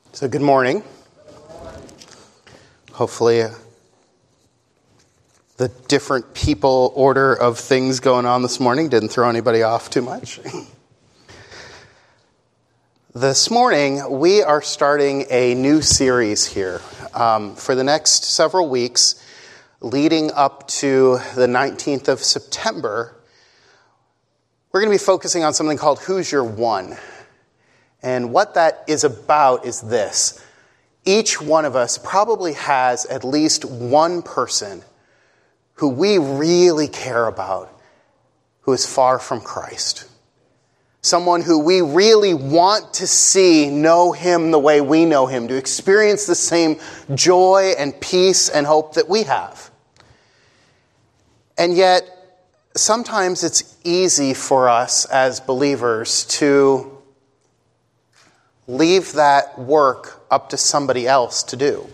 So good morning. Hopefully the different people order of things going on this morning didn't throw anybody off too much. This morning we are starting a new series here for the next several weeks leading up to the 19th of September. We're going to be focusing on something called Who's Your One? And what that is about is this. Each one of us probably has at least one person who we really care about who is far from Christ. Someone who we really want to see know him the way we know him, to experience the same joy and peace and hope that we have. And yet, sometimes it's easy for us as believers to leave that work up to somebody else to do.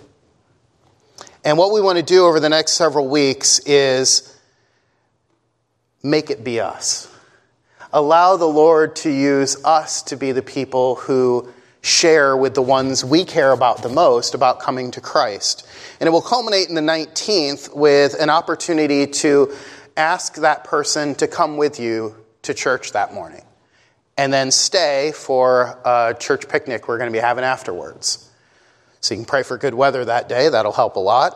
And what we want to do over the next several weeks is make it be us. Allow the Lord to use us to be the people who share with the ones we care about the most about coming to Christ. And it will culminate in the 19th with an opportunity to ask that person to come with you to church that morning. And then stay for a church picnic we're going to be having afterwards. So you can pray for good weather that day. That'll help a lot.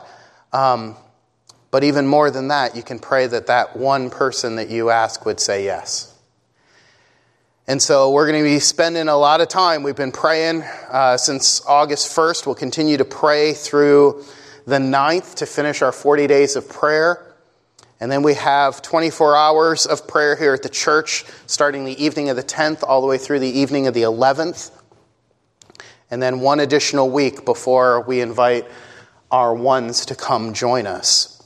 But even more than that, you can pray that that one person that you ask would say yes. And so we're going to be spending a lot of time. We've been praying since August 1st. We'll continue to pray through the 9th to finish our 40 days of prayer. And then we have 24 hours of prayer here at the church, starting the evening of the 10th all the way through the evening of the 11th. And then one additional week before we invite our ones to come join us.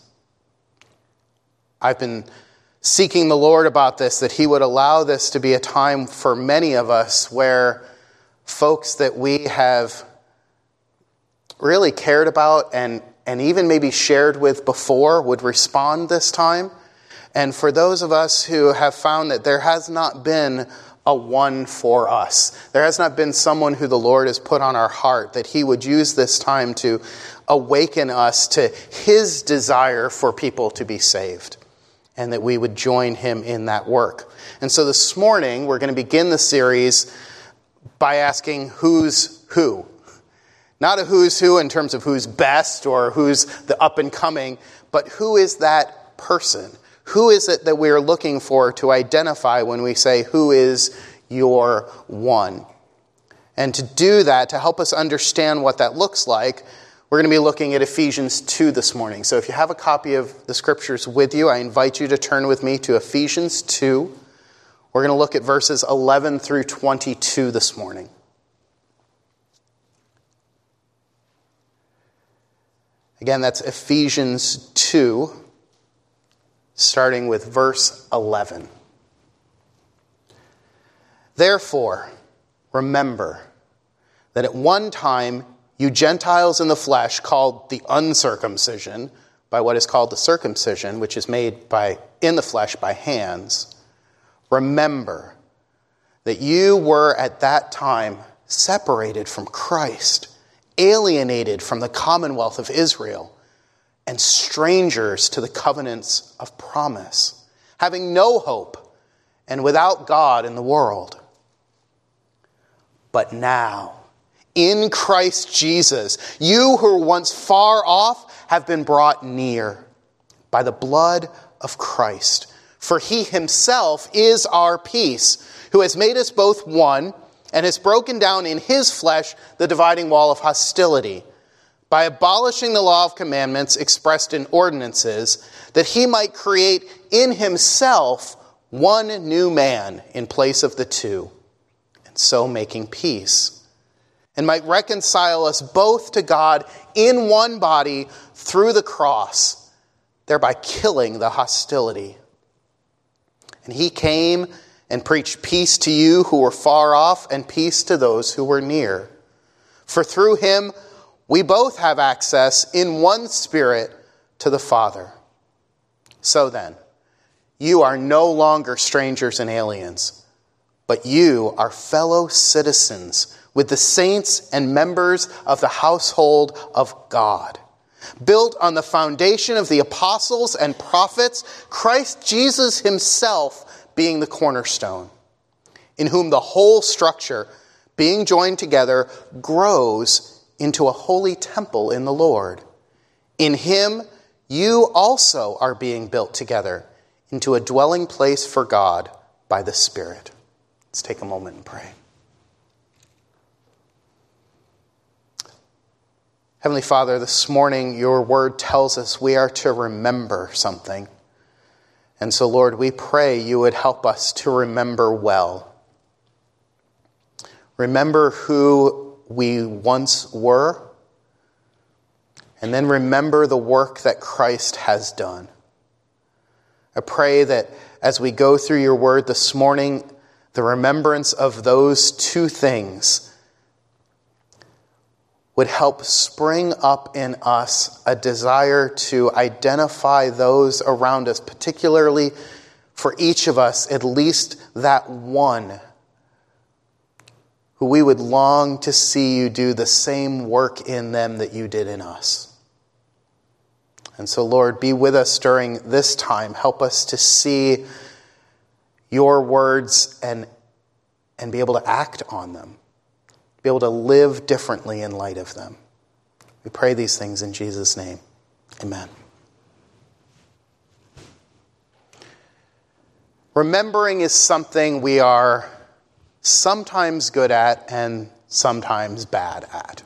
I've been seeking the Lord about this, that he would allow this to be a time for many of us where folks that we have really cared about and even maybe shared with before would respond this time. And for those of us who have found that there has not been a one for us, there has not been someone who the Lord has put on our heart, that he would use this time to awaken us to his desire for people to be saved, and that we would join him in that work. And so this morning, we're going to begin the series by asking who's who. Not a who's who in terms of who's best or who's the up and coming, but who is that person? Who is it that we are looking for to identify when we say, who is your one? And to do that, to help us understand what that looks like, we're going to be looking at Ephesians 2 this morning. So if you have a copy of the scriptures with you, I invite you to turn with me to Ephesians 2. We're going to look at verses 11 through 22 this morning. Again, that's Ephesians 2, starting with verse 11. Therefore, remember that at one time you Gentiles in the flesh, called the uncircumcision by what is called the circumcision, which is made in the flesh by hands, remember that you were at that time separated from Christ, alienated from the commonwealth of Israel, and strangers to the covenants of promise, having no hope and without God in the world. But now, in Christ Jesus, you who were once far off have been brought near by the blood of Christ. For he himself is our peace, who has made us both one, and has broken down in his flesh the dividing wall of hostility, by abolishing the law of commandments expressed in ordinances, that he might create in himself one new man in place of the two, and so making peace, and might reconcile us both to God in one body through the cross, thereby killing the hostility. And he came and preached peace to you who were far off, and peace to those who were near. For through him we both have access in one Spirit to the Father. So then, you are no longer strangers and aliens, but you are fellow citizens with the saints and members of the household of God, built on the foundation of the apostles and prophets, Christ Jesus himself being the cornerstone, in whom the whole structure, being joined together, grows into a holy temple in the Lord. In him you also are being built together into a dwelling place for God by the Spirit. Let's take a moment and pray. Heavenly Father, this morning your word tells us we are to remember something. And so, Lord, we pray you would help us to remember well. Remember who we once were, and then remember the work that Christ has done. I pray that as we go through your word this morning, the remembrance of those two things would help spring up in us a desire to identify those around us, particularly for each of us, at least that one who we would long to see you do the same work in them that you did in us. And so, Lord, be with us during this time. Help us to see your words and be able to act on them. Be able to live differently in light of them. We pray these things in Jesus' name. Amen. Remembering is something we are sometimes good at and sometimes bad at.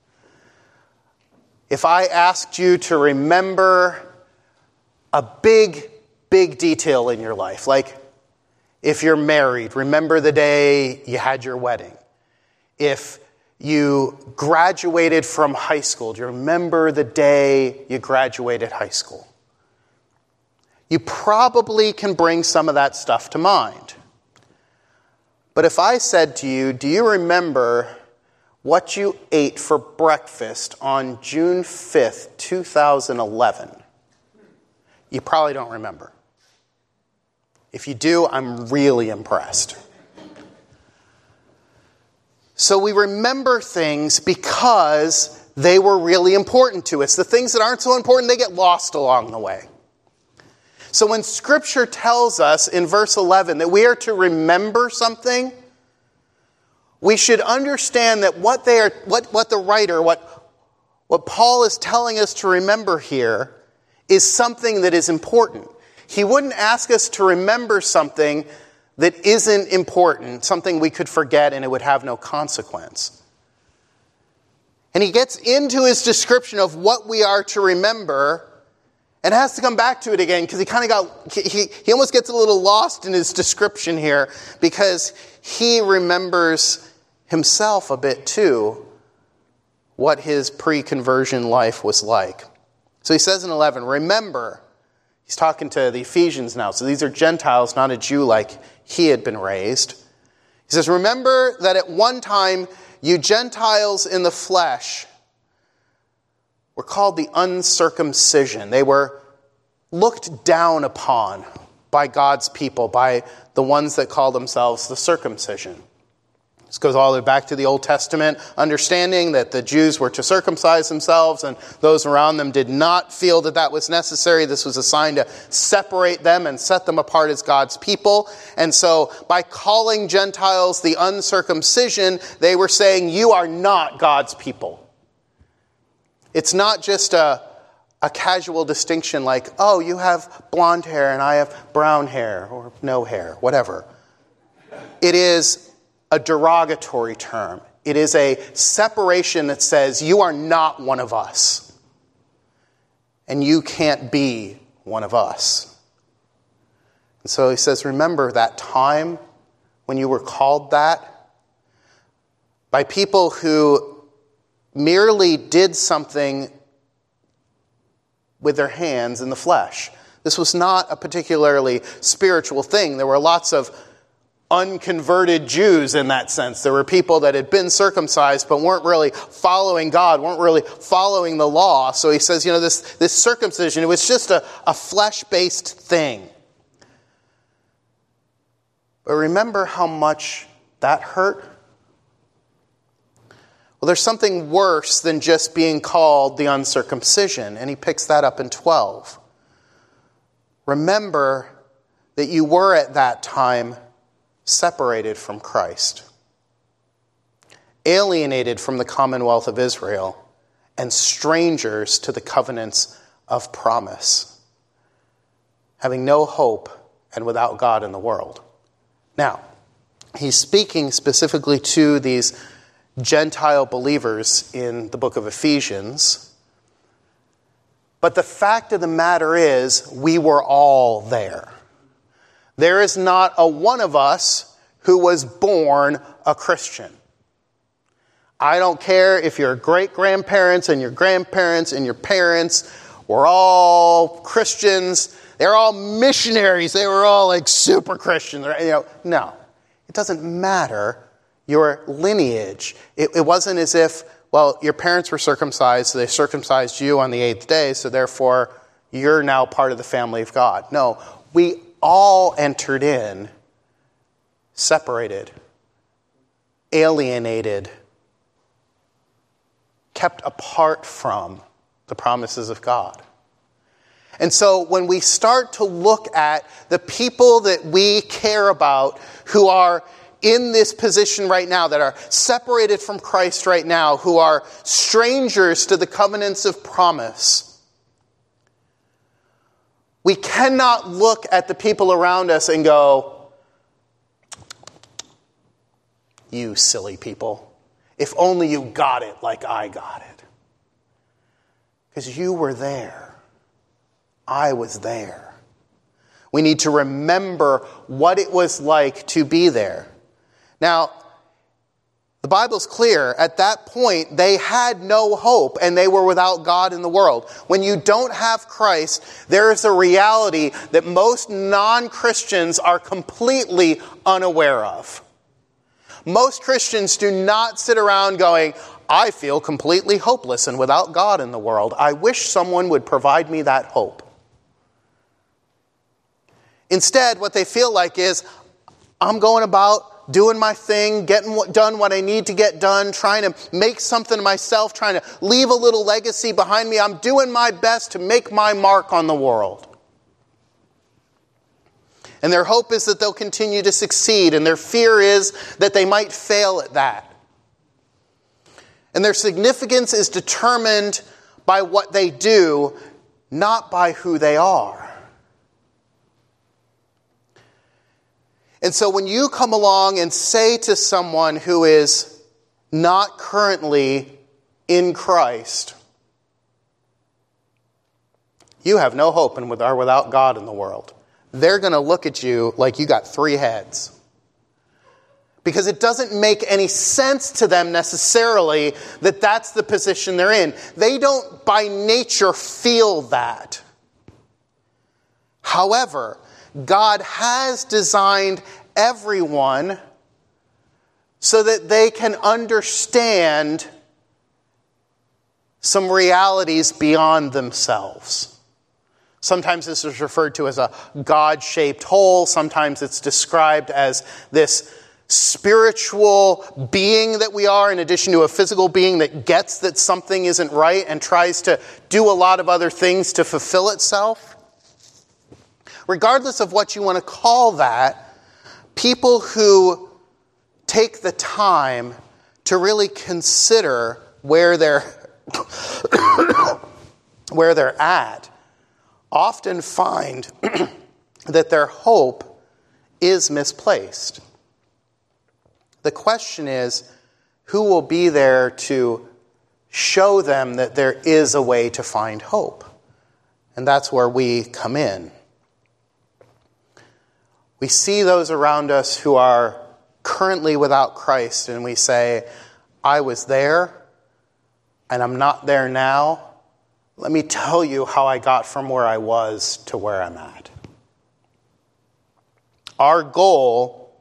If I asked you to remember a big detail in your life, like if you're married, remember the day you had your wedding. If you graduated from high school, do you remember the day you graduated high school? You probably can bring some of that stuff to mind. But if I said to you, do you remember what you ate for breakfast on June 5th, 2011? You probably don't remember. If you do, I'm really impressed. So we remember things because they were really important to us. The things that aren't so important, they get lost along the way. So when Scripture tells us in verse 11 that we are to remember something, we should understand that what Paul is telling us to remember here is something that is important. He wouldn't ask us to remember something that isn't important, something we could forget and it would have no consequence. And he gets into his description of what we are to remember and has to come back to it again because he almost gets a little lost in his description here because he remembers himself a bit too, what his pre-conversion life was like. So he says in 11, remember, he's talking to the Ephesians now. So these are Gentiles, not a Jew like he had been raised. He says, remember that at one time you Gentiles in the flesh were called the uncircumcision. They were looked down upon by God's people, by the ones that call themselves the circumcision. This goes all the way back to the Old Testament, understanding that the Jews were to circumcise themselves and those around them did not feel that that was necessary. This was a sign to separate them and set them apart as God's people. And so by calling Gentiles the uncircumcision, they were saying, you are not God's people. It's not just a casual distinction like, oh, you have blonde hair and I have brown hair or no hair, whatever. It is a derogatory term. It is a separation that says you are not one of us. And you can't be one of us. And so he says, remember that time when you were called that by people who merely did something with their hands in the flesh. This was not a particularly spiritual thing. There were lots of unconverted Jews in that sense. There were people that had been circumcised but weren't really following God, weren't really following the law. So he says, this circumcision, it was just a flesh-based thing. But remember how much that hurt? Well, there's something worse than just being called the uncircumcision, and he picks that up in 12. Remember that you were at that time separated from Christ, alienated from the commonwealth of Israel, and strangers to the covenants of promise, having no hope and without God in the world. Now, he's speaking specifically to these Gentile believers in the book of Ephesians. But the fact of the matter is, we were all there. There is not a one of us who was born a Christian. I don't care if your great-grandparents and your grandparents and your parents were all Christians. They're all missionaries. They were all like super Christians. No, it doesn't matter your lineage. It wasn't as if, well, your parents were circumcised, so they circumcised you on the 8th day, so therefore you're now part of the family of God. No, we all entered in separated, alienated, kept apart from the promises of God. And so when we start to look at the people that we care about who are in this position right now, that are separated from Christ right now, who are strangers to the covenants of promise, we cannot look at the people around us and go, you silly people, if only you got it like I got it. Because you were there. I was there. We need to remember what it was like to be there. Now, the Bible's clear. At that point, they had no hope and they were without God in the world. When you don't have Christ, there is a reality that most non-Christians are completely unaware of. Most Christians do not sit around going, I feel completely hopeless and without God in the world. I wish someone would provide me that hope. Instead, what they feel like is, I'm going about doing my thing, getting done what I need to get done, trying to make something of myself, trying to leave a little legacy behind me. I'm doing my best to make my mark on the world. And their hope is that they'll continue to succeed, and their fear is that they might fail at that. And their significance is determined by what they do, not by who they are. And so when you come along and say to someone who is not currently in Christ, you have no hope and are without God in the world, they're going to look at you like you got 3 heads. Because it doesn't make any sense to them necessarily that that's the position they're in. They don't by nature feel that. However, God has designed everyone so that they can understand some realities beyond themselves. Sometimes this is referred to as a God-shaped hole. Sometimes it's described as this spiritual being that we are, in addition to a physical being that gets that something isn't right and tries to do a lot of other things to fulfill itself. Regardless of what you want to call that, people who take the time to really consider where they're at often find that their hope is misplaced. The question is, who will be there to show them that there is a way to find hope? And that's where we come in. We see those around us who are currently without Christ, and we say, I was there, and I'm not there now. Let me tell you how I got from where I was to where I'm at. Our goal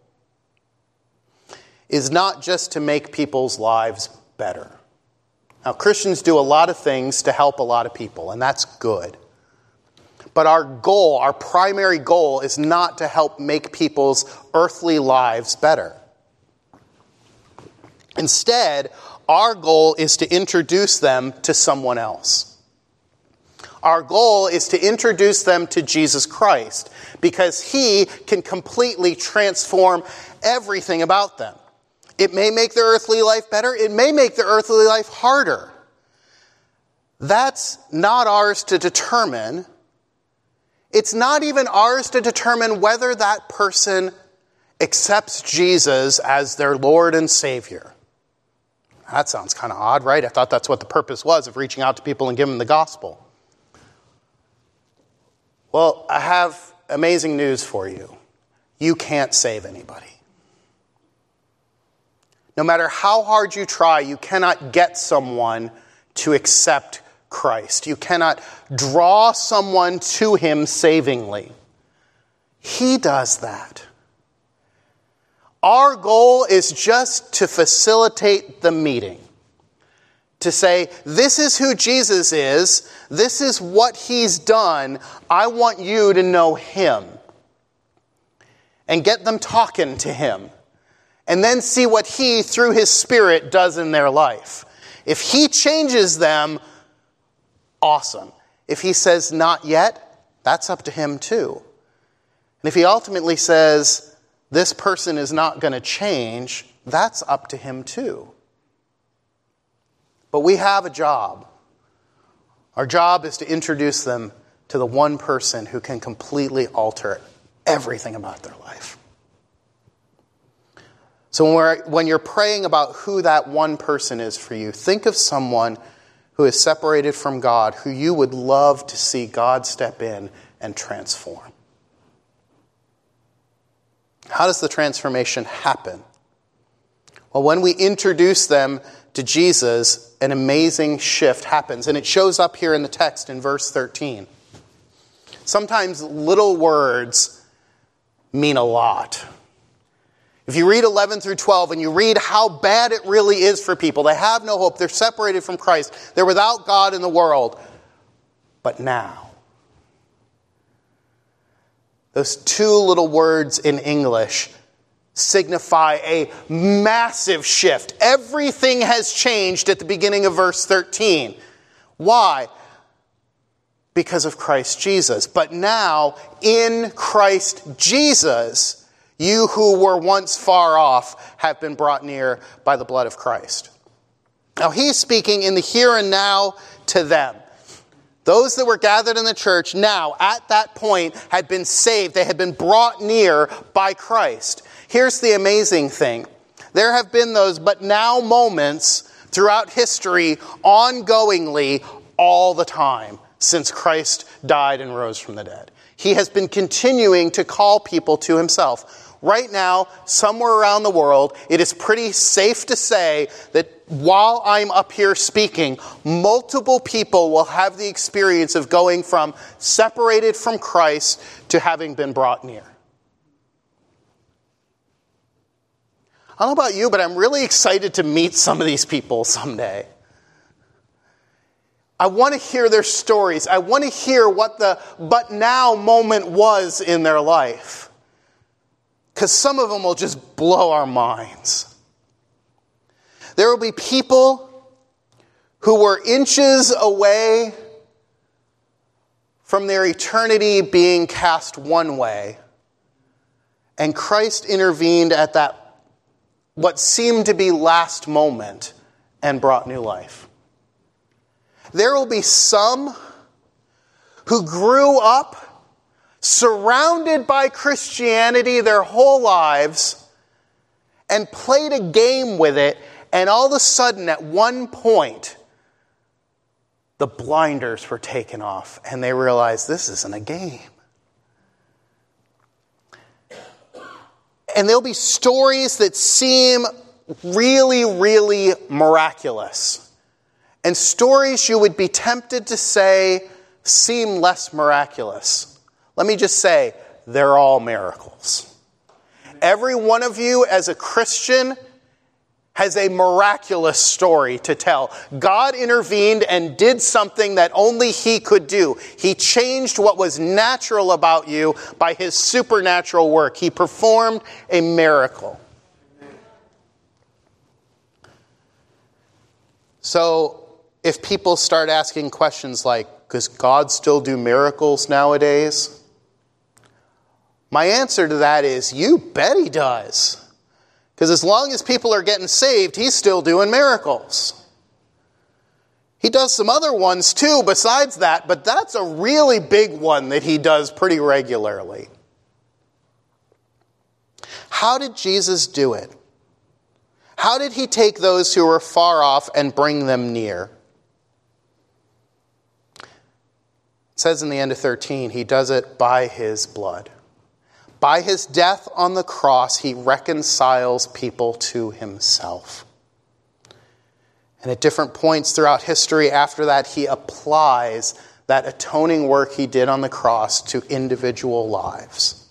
is not just to make people's lives better. Now, Christians do a lot of things to help a lot of people, and that's good. But our goal, our primary goal, is not to help make people's earthly lives better. Instead, Our goal is to introduce them to someone else. Our goal is to introduce them to Jesus Christ because he can completely transform everything about them. It may make their earthly life better. It may make their earthly life harder. That's not ours to determine. It's not even ours to determine whether that person accepts Jesus as their Lord and Savior. That sounds kind of odd, right? I thought that's what the purpose was of reaching out to people and giving them the gospel. Well, I have amazing news for you. You can't save anybody. No matter how hard you try, you cannot get someone to accept Christ. You cannot draw someone to him savingly. He does that. Our goal is just to facilitate the meeting. To say, this is who Jesus is. This is what he's done. I want you to know him. And get them talking to him. And then see what he, through his Spirit, does in their life. If he changes them, awesome. If he says not yet, that's up to him too. And if he ultimately says this person is not going to change, that's up to him too. But we have a job. Our job is to introduce them to the one person who can completely alter everything about their life. So when you're praying about who that one person is for you, think of someone who is separated from God, who you would love to see God step in and transform. How does the transformation happen? Well, when we introduce them to Jesus, an amazing shift happens. And it shows up here in the text in verse 13. Sometimes little words mean a lot. If you read 11 through 12 and you read how bad it really is for people, they have no hope, they're separated from Christ, they're without God in the world. But now, those two little words in English signify a massive shift. Everything has changed at the beginning of verse 13. Why? Because of Christ Jesus. But now, in Christ Jesus, you who were once far off have been brought near by the blood of Christ. Now he's speaking in the here and now to them. Those that were gathered in the church now, at that point, had been saved. They had been brought near by Christ. Here's the amazing thing. There have been those but now moments throughout history, ongoingly, all the time, since Christ died and rose from the dead. He has been continuing to call people to himself. Right now, somewhere around the world, it is pretty safe to say that while I'm up here speaking, multiple people will have the experience of going from separated from Christ to having been brought near. I don't know about you, but I'm really excited to meet some of these people someday. I want to hear their stories. I want to hear what the but now moment was in their life. Because some of them will just blow our minds. There will be people who were inches away from their eternity being cast one way. And Christ intervened at that, what seemed to be last moment, and brought new life. There will be some who grew up surrounded by Christianity their whole lives and played a game with it, and all of a sudden at one point the blinders were taken off and they realized this isn't a game. And there'll be stories that seem really, really miraculous. And stories you would be tempted to say seem less miraculous. Let me just say, they're all miracles. Every one of you as a Christian has a miraculous story to tell. God intervened and did something that only he could do. He changed what was natural about you by his supernatural work. He performed a miracle. So if people start asking questions like, does God still do miracles nowadays? My answer to that is, you bet he does. Because as long as people are getting saved, he's still doing miracles. He does some other ones too besides that, but that's a really big one that he does pretty regularly. How did Jesus do it? How did he take those who were far off and bring them near? It says in the end of 13, he does it by his blood. By his death on the cross, he reconciles people to himself. And at different points throughout history after that, he applies that atoning work he did on the cross to individual lives.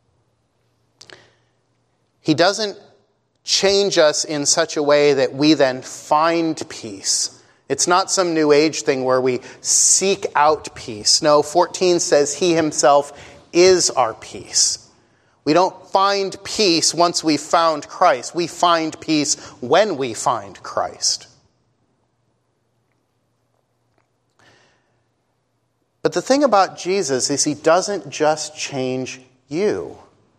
He doesn't change us in such a way that we then find peace. It's not some New Age thing where we seek out peace. No, 14 says he himself is our peace. We don't find peace once we've found Christ. We find peace when we find Christ. But the thing about Jesus is he doesn't just change you.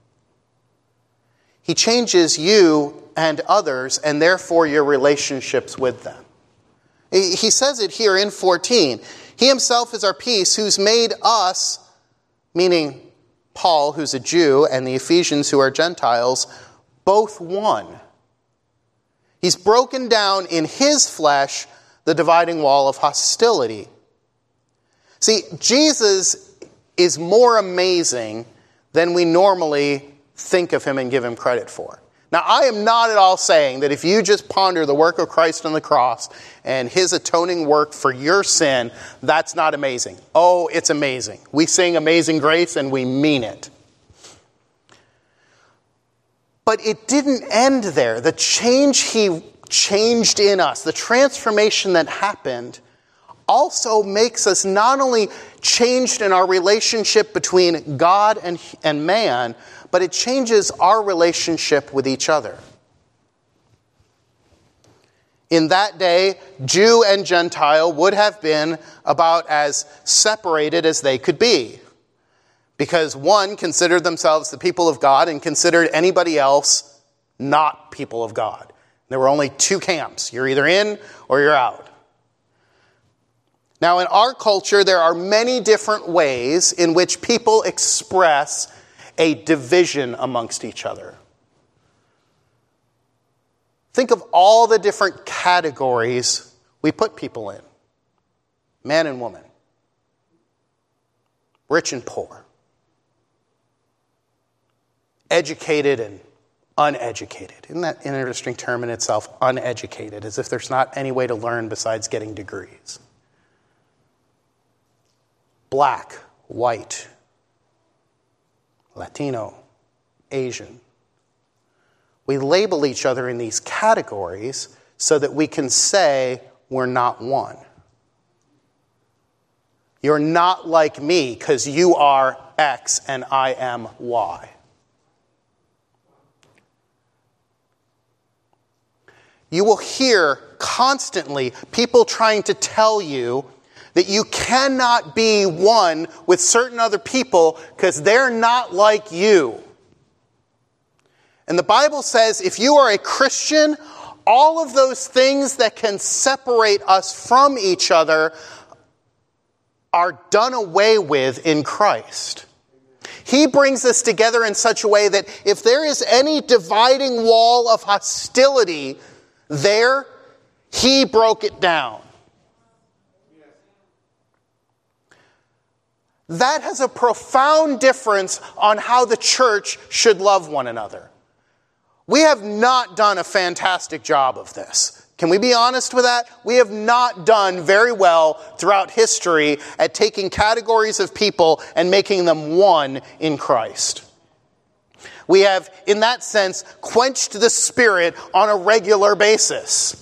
He changes you and others, and therefore your relationships with them. He says it here in 14. He himself is our peace, who's made us, meaning Paul, who's a Jew, and the Ephesians, who are Gentiles, both one. He's broken down in his flesh the dividing wall of hostility. See, Jesus is more amazing than we normally think of him and give him credit for. Now, I am not at all saying that if you just ponder the work of Christ on the cross and his atoning work for your sin, that's not amazing. Oh, it's amazing. We sing Amazing Grace and we mean it. But it didn't end there. The change he changed in us, the transformation that happened, also makes us not only changed in our relationship between God and man, but it changes our relationship with each other. In that day, Jew and Gentile would have been about as separated as they could be, because one considered themselves the people of God and considered anybody else not people of God. There were only two camps. You're either in or you're out. Now, in our culture, there are many different ways in which people express a division amongst each other. Think of all the different categories we put people in. Man and woman. Rich and poor. Educated and uneducated. Isn't that an interesting term in itself? Uneducated, as if there's not any way to learn besides getting degrees. Black, white, Latino, Asian. We label each other in these categories so that we can say we're not one. You're not like me because you are X and I am Y. You will hear constantly people trying to tell you that you cannot be one with certain other people because they're not like you. And the Bible says if you are a Christian, all of those things that can separate us from each other are done away with in Christ. He brings us together in such a way that if there is any dividing wall of hostility there, he broke it down. That has a profound difference on how the church should love one another. We have not done a fantastic job of this. Can we be honest with that? We have not done very well throughout history at taking categories of people and making them one in Christ. We have, in that sense, quenched the Spirit on a regular basis.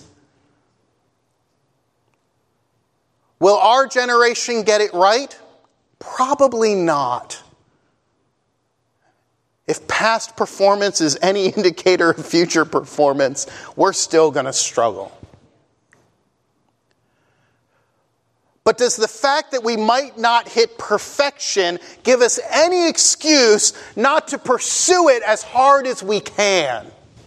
Will our generation get it right? Probably not. If past performance is any indicator of future performance, we're still going to struggle. But does the fact that we might not hit perfection give us any excuse not to pursue it as hard as we can?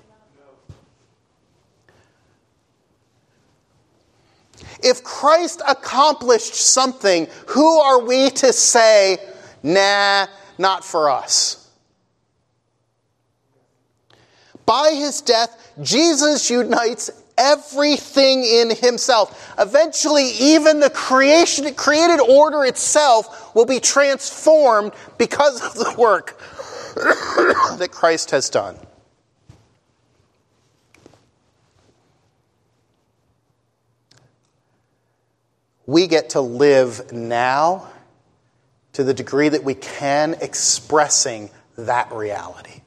If Christ accomplished something, who are we to say, nah, not for us? By his death, Jesus unites everything in himself. Eventually, even the created order itself will be transformed because of the work that Christ has done. We get to live now to the degree that we can, expressing that reality.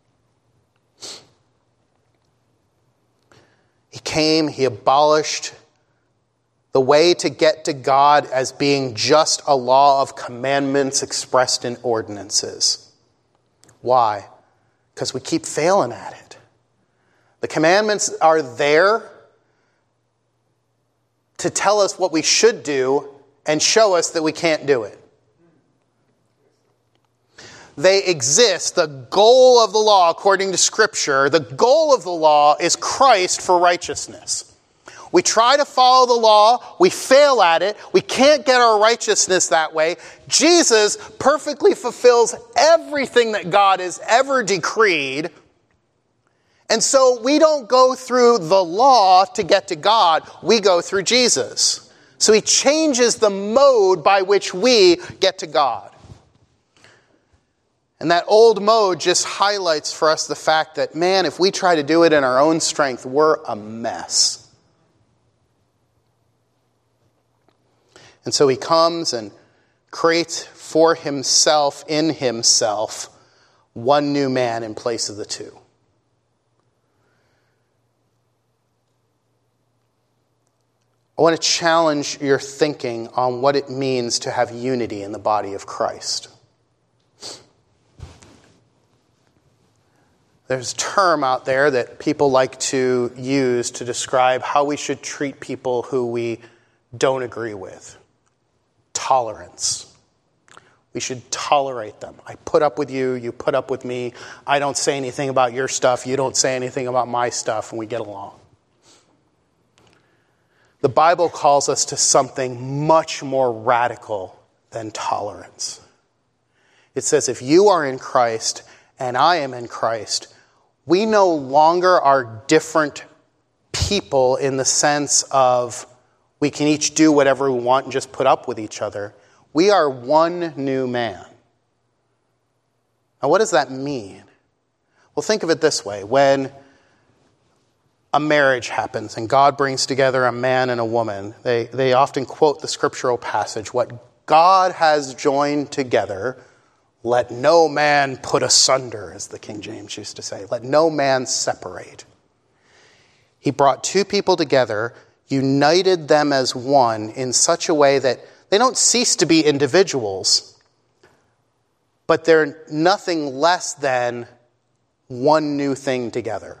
He came, he abolished the way to get to God as being just a law of commandments expressed in ordinances. Why? Because we keep failing at it. The commandments are there to tell us what we should do and show us that we can't do it. They exist. The goal of the law, according to Scripture, the goal of the law is Christ for righteousness. We try to follow the law, we fail at it, we can't get our righteousness that way. Jesus perfectly fulfills everything that God has ever decreed. And so we don't go through the law to get to God, we go through Jesus. So he changes the mode by which we get to God. And that old mode just highlights for us the fact that, man, if we try to do it in our own strength, we're a mess. And so he comes and creates for himself, in himself, one new man in place of the two. I want to challenge your thinking on what it means to have unity in the body of Christ. There's a term out there that people like to use to describe how we should treat people who we don't agree with. Tolerance. We should tolerate them. I put up with you, you put up with me. I don't say anything about your stuff, you don't say anything about my stuff, and we get along. The Bible calls us to something much more radical than tolerance. It says, if you are in Christ and I am in Christ, we no longer are different people in the sense of we can each do whatever we want and just put up with each other. We are one new man. Now, what does that mean? Well, think of it this way. When a marriage happens and God brings together a man and a woman, they often quote the scriptural passage, what God has joined together, let no man put asunder, as the King James used to say. Let no man separate. He brought two people together, united them as one in such a way that they don't cease to be individuals, but they're nothing less than one new thing together.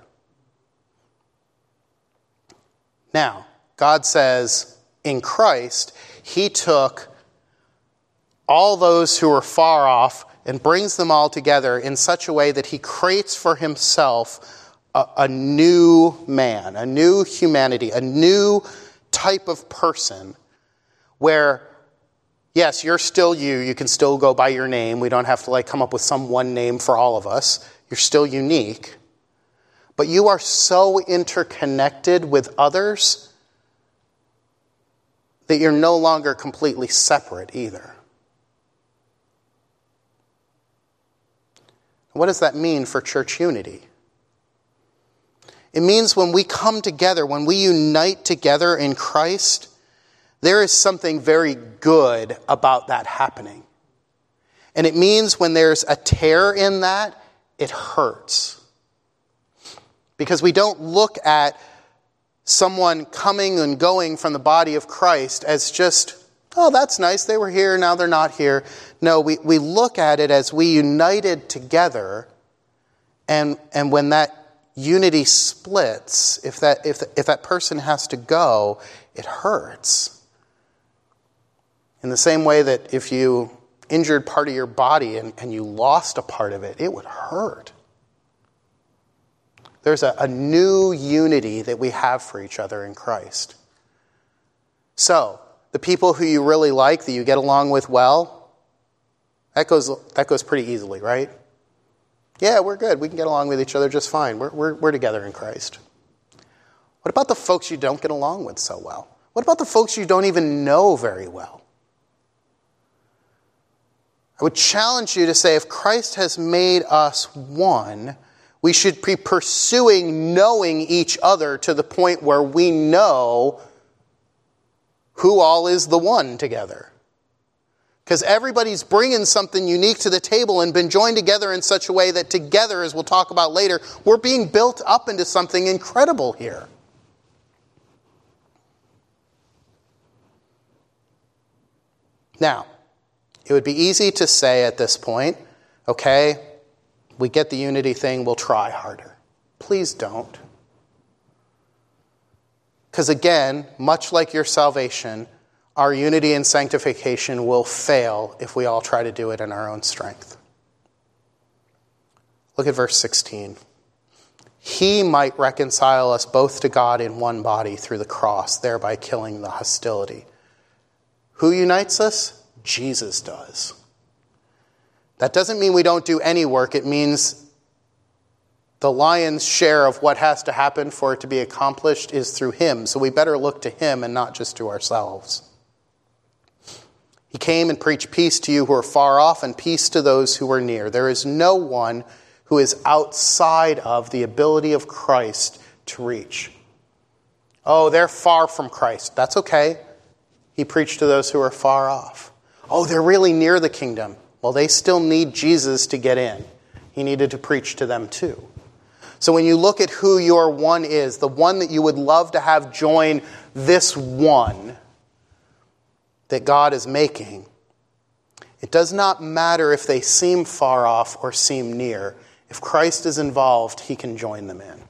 Now, God says in Christ, he took all those who are far off and brings them all together in such a way that he creates for himself a new man, a new humanity, a new type of person where, yes, you're still you. You can still go by your name. We don't have to come up with some one name for all of us. You're still unique. But you are so interconnected with others that you're no longer completely separate either. What does that mean for church unity? It means when we come together, when we unite together in Christ, there is something very good about that happening. And it means when there's a tear in that, it hurts. Because we don't look at someone coming and going from the body of Christ as just, oh, that's nice, they were here, now they're not here. No, we look at it as we united together, and when that unity splits, if that person has to go, it hurts. In the same way that if you injured part of your body and you lost a part of it, it would hurt. There's a new unity that we have for each other in Christ. So, the people who you really like, that you get along with well, that goes pretty easily, right? Yeah, we're good. We can get along with each other just fine. We're together in Christ. What about the folks you don't get along with so well? What about the folks you don't even know very well? I would challenge you to say, if Christ has made us one, we should be pursuing knowing each other to the point where we know who all is the one together. Because everybody's bringing something unique to the table and been joined together in such a way that together, as we'll talk about later, we're being built up into something incredible here. Now, it would be easy to say at this point, okay, we get the unity thing, we'll try harder. Please don't. Because again, much like your salvation, our unity and sanctification will fail if we all try to do it in our own strength. Look at verse 16. He might reconcile us both to God in one body through the cross, thereby killing the hostility. Who unites us? Jesus does. That doesn't mean we don't do any work. It means the lion's share of what has to happen for it to be accomplished is through him. So we better look to him and not just to ourselves. He came and preached peace to you who are far off and peace to those who are near. There is no one who is outside of the ability of Christ to reach. Oh, they're far from Christ. That's okay. He preached to those who are far off. Oh, they're really near the kingdom. Well, they still need Jesus to get in. He needed to preach to them too. So when you look at who your one is, the one that you would love to have join this one that God is making, it does not matter if they seem far off or seem near. If Christ is involved, he can join them in.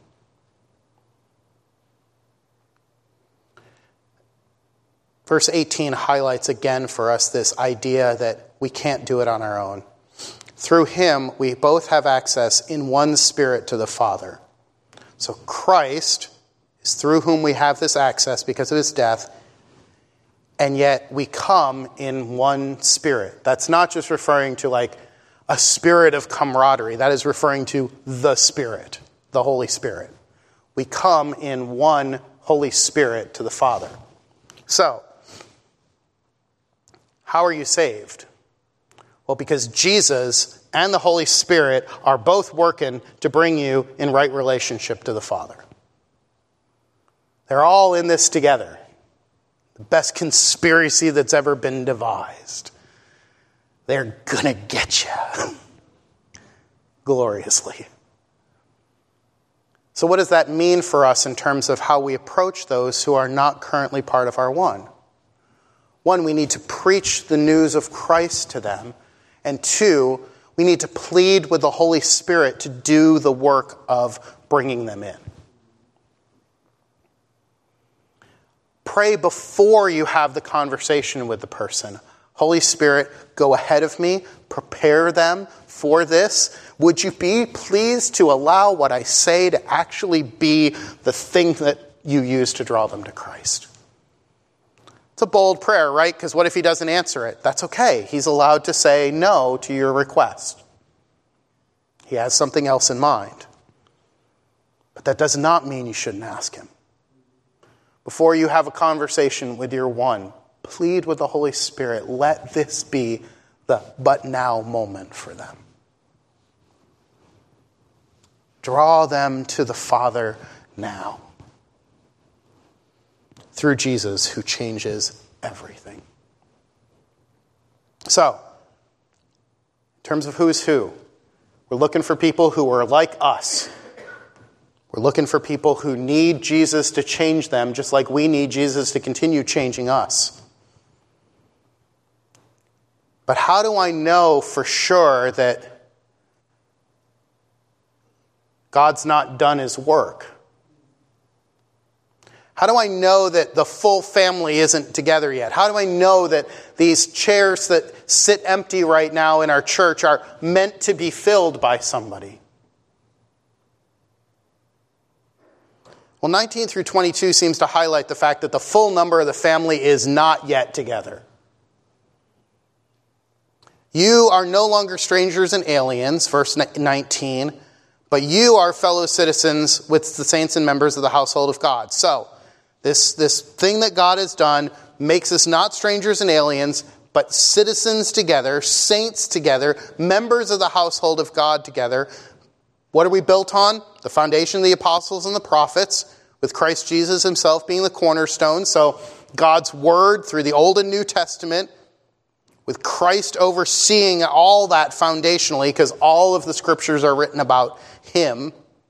Verse 18 highlights again for us this idea that we can't do it on our own. Through him, we both have access in one spirit to the Father. So Christ is through whom we have this access because of his death, and yet we come in one spirit. That's not just referring to like a spirit of camaraderie. That is referring to the Spirit, the Holy Spirit. We come in one Holy Spirit to the Father. So, how are you saved? Well, because Jesus and the Holy Spirit are both working to bring you in right relationship to the Father. They're all in this together. The best conspiracy that's ever been devised. They're gonna get you gloriously. So what does that mean for us in terms of how we approach those who are not currently part of our one? One, we need to preach the news of Christ to them. And two, we need to plead with the Holy Spirit to do the work of bringing them in. Pray before you have the conversation with the person. Holy Spirit, go ahead of me, prepare them for this. Would you be pleased to allow what I say to actually be the thing that you use to draw them to Christ? It's a bold prayer, right? Because what if he doesn't answer it? That's okay. He's allowed to say no to your request. He has something else in mind. But that does not mean you shouldn't ask him. Before you have a conversation with your one, plead with the Holy Spirit. Let this be the but now moment for them. Draw them to the Father now. Through Jesus, who changes everything. So, in terms of who's who, we're looking for people who are like us. We're looking for people who need Jesus to change them, just like we need Jesus to continue changing us. But how do I know for sure that God's not done his work? How do I know that the full family isn't together yet? How do I know that these chairs that sit empty right now in our church are meant to be filled by somebody? Well, 19 through 22 seems to highlight the fact that the full number of the family is not yet together. You are no longer strangers and aliens, verse 19, but you are fellow citizens with the saints and members of the household of God. So, this thing that God has done makes us not strangers and aliens, but citizens together, saints together, members of the household of God together. What are we built on? The foundation of the apostles and the prophets, with Christ Jesus himself being the cornerstone. So God's word through the Old and New Testament, with Christ overseeing all that foundationally, because all of the scriptures are written about him.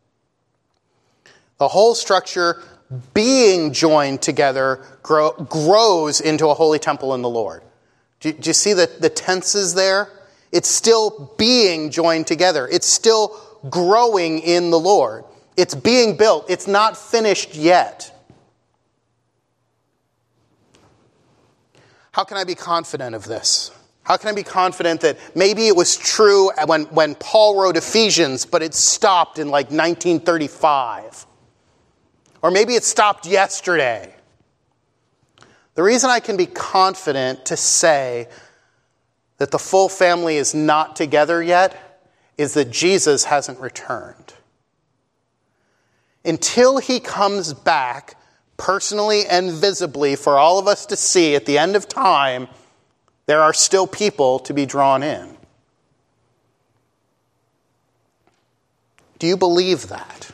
The whole structure being joined together grows into a holy temple in the Lord. Do you see the tenses there? It's still being joined together. It's still growing in the Lord. It's being built. It's not finished yet. How can I be confident of this? How can I be confident that maybe it was true when Paul wrote Ephesians, but it stopped in like 1935? Or maybe it stopped yesterday. The reason I can be confident to say that the full family is not together yet is that Jesus hasn't returned. Until he comes back personally and visibly for all of us to see at the end of time, there are still people to be drawn in. Do you believe that?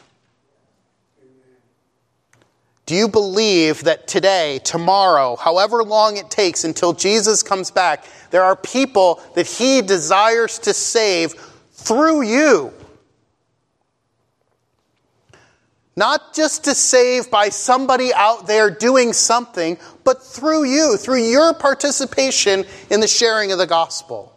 Do you believe that today, tomorrow, however long it takes until Jesus comes back, there are people that he desires to save through you? Not just to save by somebody out there doing something, but through you, through your participation in the sharing of the gospel.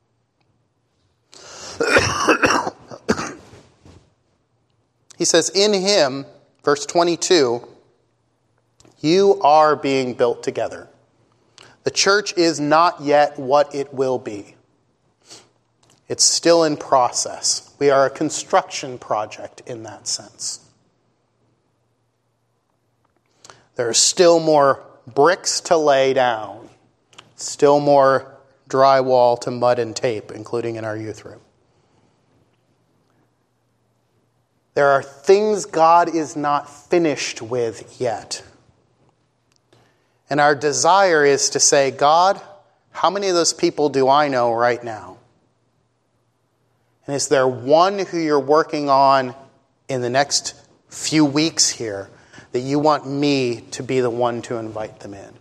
He says, in him, verse 22, you are being built together. The church is not yet what it will be. It's still in process. We are a construction project in that sense. There are still more bricks to lay down, still more drywall to mud and tape, including in our youth room. There are things God is not finished with yet. And our desire is to say, God, how many of those people do I know right now? And is there one who you're working on in the next few weeks here that you want me to be the one to invite them in?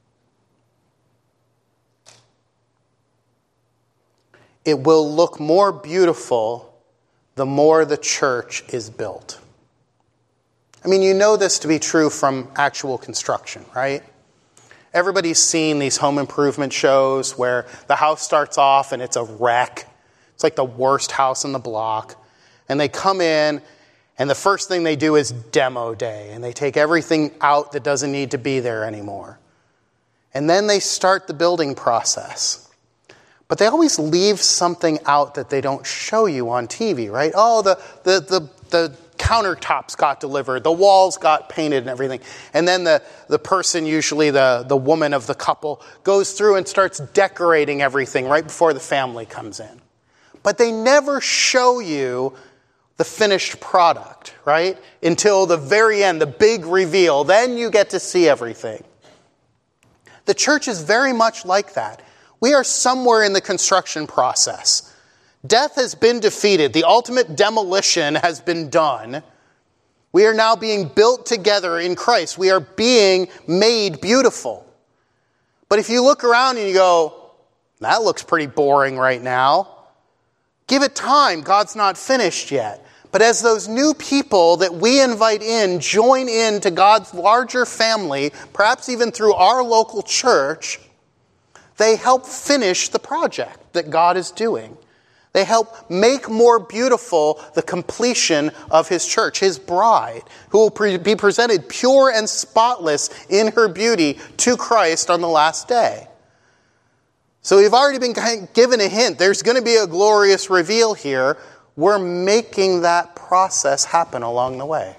It will look more beautiful the more the church is built. I mean, you know this to be true from actual construction, right? Everybody's seen these home improvement shows where the house starts off and it's a wreck. It's like the worst house in the block. And they come in and the first thing they do is demo day. And they take everything out that doesn't need to be there anymore. And then they start the building process. But they always leave something out that they don't show you on TV, right? Oh, the countertops got delivered, the walls got painted and everything. And then the person, usually the woman of the couple, goes through and starts decorating everything right before the family comes in. But they never show you the finished product, right? Until the very end, the big reveal. Then you get to see everything. The church is very much like that. We are somewhere in the construction process. Death has been defeated. The ultimate demolition has been done. We are now being built together in Christ. We are being made beautiful. But if you look around and you go, that looks pretty boring right now, give it time. God's not finished yet. But as those new people that we invite in join into God's larger family, perhaps even through our local church, they help finish the project that God is doing. They help make more beautiful the completion of his church, his bride, who will be presented pure and spotless in her beauty to Christ on the last day. So we've already been given a hint. There's going to be a glorious reveal here. We're making that process happen along the way.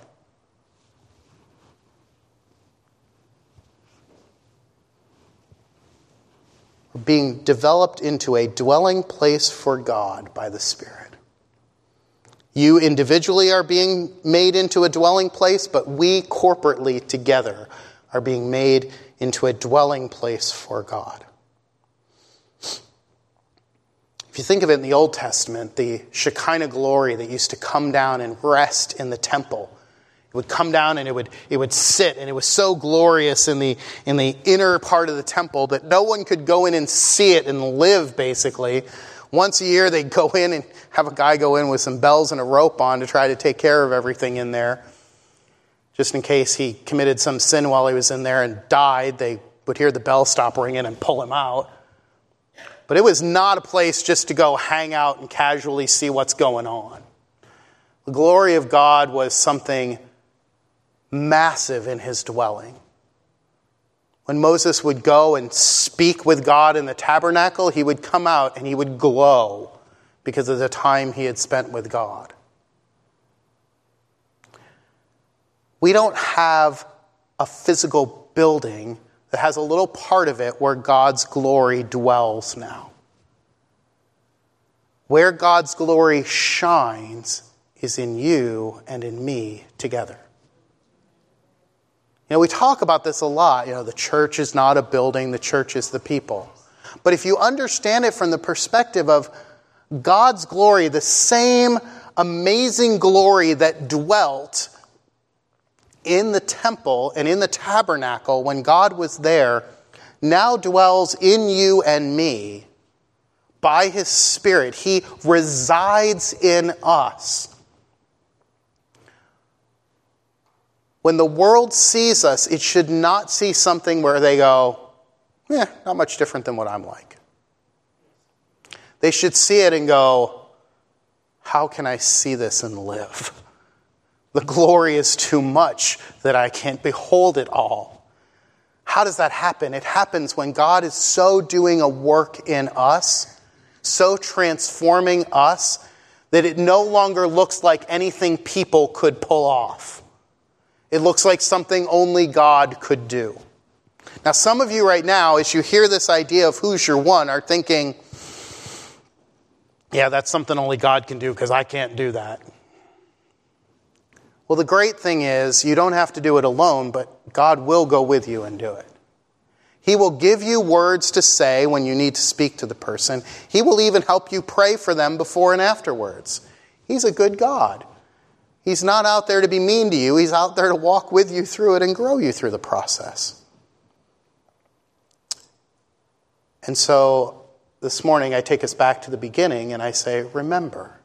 Being developed into a dwelling place for God by the Spirit. You individually are being made into a dwelling place, but we corporately together are being made into a dwelling place for God. If you think of it in the Old Testament, the Shekinah glory that used to come down and rest in the temple, it would come down and it would sit, and it was so glorious in the inner part of the temple that no one could go in and see it and live, basically. Once a year they'd go in and have a guy go in with some bells and a rope on to try to take care of everything in there. Just in case he committed some sin while he was in there and died, they would hear the bell stop ringing and pull him out. But it was not a place just to go hang out and casually see what's going on. The glory of God was something massive in his dwelling. When Moses would go and speak with God in the tabernacle, he would come out and he would glow because of the time he had spent with God. We don't have a physical building that has a little part of it where God's glory dwells now. Where God's glory shines is in you and in me together. You know, we talk about this a lot. You know, the church is not a building, the church is the people. But if you understand it from the perspective of God's glory, the same amazing glory that dwelt in the temple and in the tabernacle when God was there, now dwells in you and me by his Spirit. He resides in us. When the world sees us, it should not see something where they go, not much different than what I'm like. They should see it and go, how can I see this and live? The glory is too much that I can't behold it all. How does that happen? It happens when God is so doing a work in us, so transforming us, that it no longer looks like anything people could pull off. It looks like something only God could do. Now, some of you right now, as you hear this idea of who's your one, are thinking, yeah, that's something only God can do because I can't do that. Well, the great thing is you don't have to do it alone, but God will go with you and do it. He will give you words to say when you need to speak to the person. He will even help you pray for them before and afterwards. He's a good God. He's not out there to be mean to you. He's out there to walk with you through it and grow you through the process. And so this morning I take us back to the beginning and I say, remember.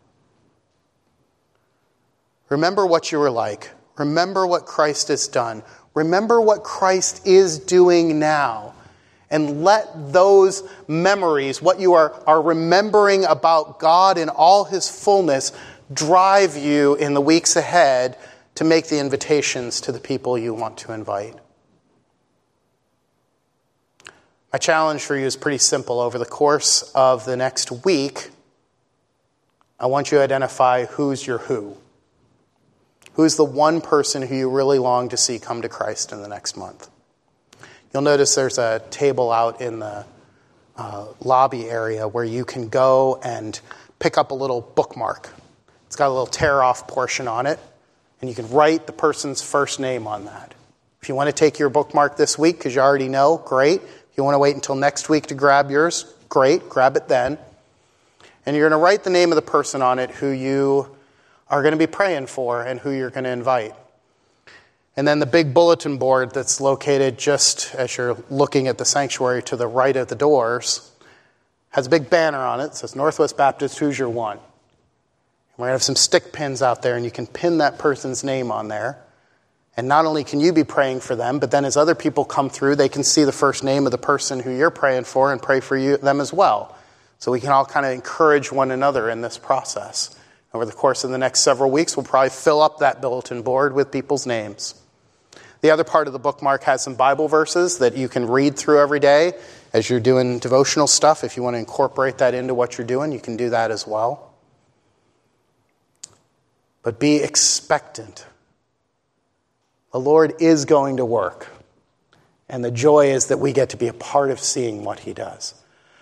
Remember what you were like. Remember what Christ has done. Remember what Christ is doing now. And let those memories, what you are remembering about God in all his fullness, drive you in the weeks ahead to make the invitations to the people you want to invite. My challenge for you is pretty simple. Over the course of the next week, I want you to identify who's your who. Who's the one person who you really long to see come to Christ in the next month? You'll notice there's a table out in the lobby area where you can go and pick up a little bookmark. It's got a little tear-off portion on it, and you can write the person's first name on that. If you want to take your bookmark this week because you already know, great. If you want to wait until next week to grab yours, great, grab it then. And you're going to write the name of the person on it who you are going to be praying for and who you're going to invite. And then the big bulletin board that's located just as you're looking at the sanctuary to the right of the doors has a big banner on it. It says, Northwest Baptist, who's your one? We're going to have some stick pins out there, and you can pin that person's name on there. And not only can you be praying for them, but then as other people come through, they can see the first name of the person who you're praying for and pray for them as well. so we can all kind of encourage one another in this process. Over the course of the next several weeks, we'll probably fill up that bulletin board with people's names. The other part of the bookmark has some Bible verses that you can read through every day as you're doing devotional stuff. If you want to incorporate that into what you're doing, you can do that as well. But be expectant. The Lord is going to work. And the joy is that we get to be a part of seeing what he does.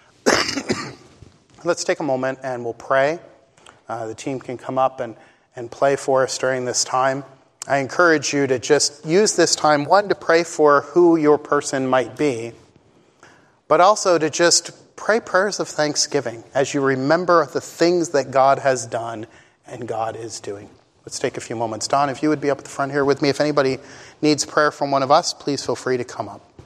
Let's take a moment and we'll pray. The team can come up and play for us during this time. I encourage you to just use this time, one, to pray for who your person might be, but also to just pray prayers of thanksgiving as you remember the things that God has done and God is doing. Let's take a few moments. Don, if you would be up at the front here with me. If anybody needs prayer from one of us, please feel free to come up.